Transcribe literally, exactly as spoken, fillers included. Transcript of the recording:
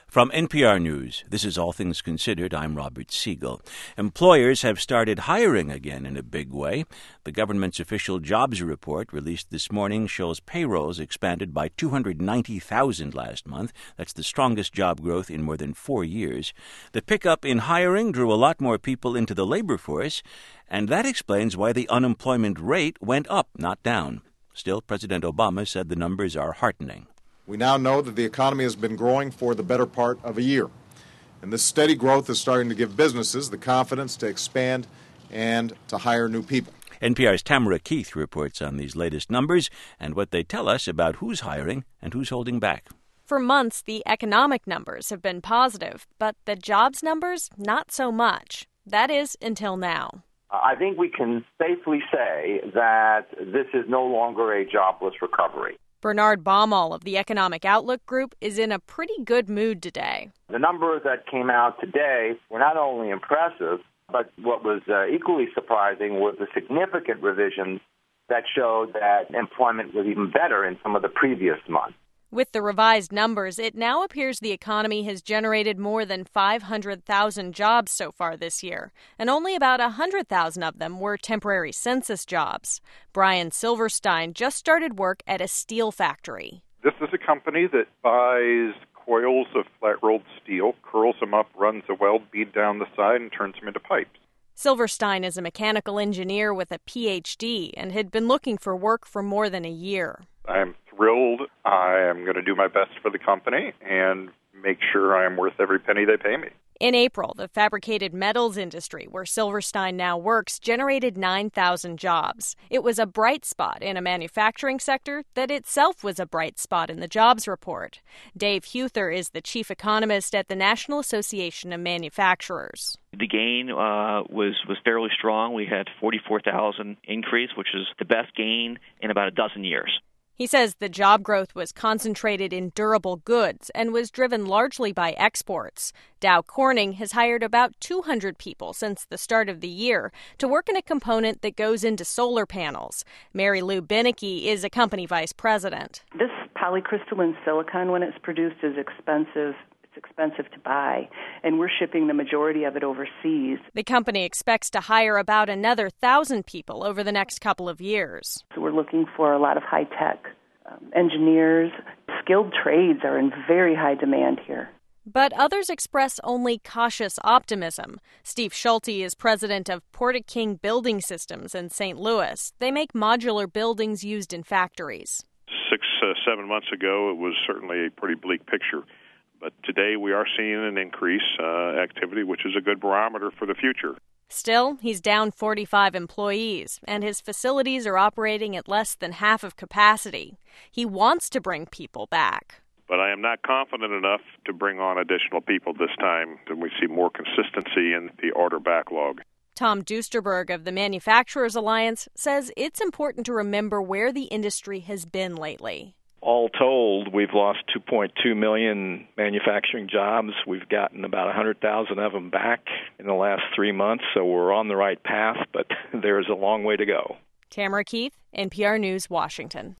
From N P R News, this is All Things Considered. I'm Robert Siegel. Employers have started hiring again in a big way. The government's official jobs report released this morning shows payrolls expanded by two hundred ninety thousand last month. That's the strongest job growth in more than four years. The pickup in hiring drew a lot more people into the labor force, and that explains why the unemployment rate went up, not down. Still, President Obama said the numbers are heartening. We now know that the economy has been growing for the better part of a year, and this steady growth is starting to give businesses the confidence to expand and to hire new people. N P R's Tamara Keith reports on these latest numbers and what they tell us about who's hiring and who's holding back. For months, the economic numbers have been positive, but the jobs numbers, not so much. That is, until now. I think we can safely say that this is no longer a jobless recovery. Bernard Baumol of the Economic Outlook Group is in a pretty good mood today. The numbers that came out today were not only impressive, but what was uh, equally surprising was the significant revisions that showed that employment was even better in some of the previous months. With the revised numbers, it now appears the economy has generated more than five hundred thousand jobs so far this year, and only about one hundred thousand of them were temporary census jobs. Brian Silverstein just started work at a steel factory. This is a company that buys coils of flat-rolled steel, curls them up, runs a weld bead down the side, and turns them into pipes. Silverstein is a mechanical engineer with a P H D and had been looking for work for more than a year. I'm thrilled. I am going to do my best for the company and make sure I am worth every penny they pay me. In April, the fabricated metals industry, where Silverstein now works, generated nine thousand jobs. It was a bright spot in a manufacturing sector that itself was a bright spot in the jobs report. Dave Huther is the chief economist at the National Association of Manufacturers. The gain uh, was, was fairly strong. We had forty-four thousand increase, which is the best gain in about a dozen years. He says the job growth was concentrated in durable goods and was driven largely by exports. Dow Corning has hired about two hundred people since the start of the year to work in a component that goes into solar panels. Mary Lou Binnicky is a company vice president. This polycrystalline silicon, when it's produced, is expensive. It's expensive to buy, and we're shipping the majority of it overseas. The company expects to hire about another thousand people over the next couple of years. So we're looking for a lot of high-tech um, engineers. Skilled trades are in very high demand here. But others express only cautious optimism. Steve Schulte is president of Porta King Building Systems in Saint Louis. They make modular buildings used in factories. Six, uh, seven months ago, it was certainly a pretty bleak picture. But today we are seeing an increase uh, activity, which is a good barometer for the future. Still, he's down forty-five employees, and his facilities are operating at less than half of capacity. He wants to bring people back. But I am not confident enough to bring on additional people this time, and we see more consistency in the order backlog. Tom Duesterberg of the Manufacturers Alliance says it's important to remember where the industry has been lately. All told, we've lost two point two million manufacturing jobs. We've gotten about one hundred thousand of them back in the last three months, so we're on the right path, but there's a long way to go. Tamara Keith, N P R News, Washington.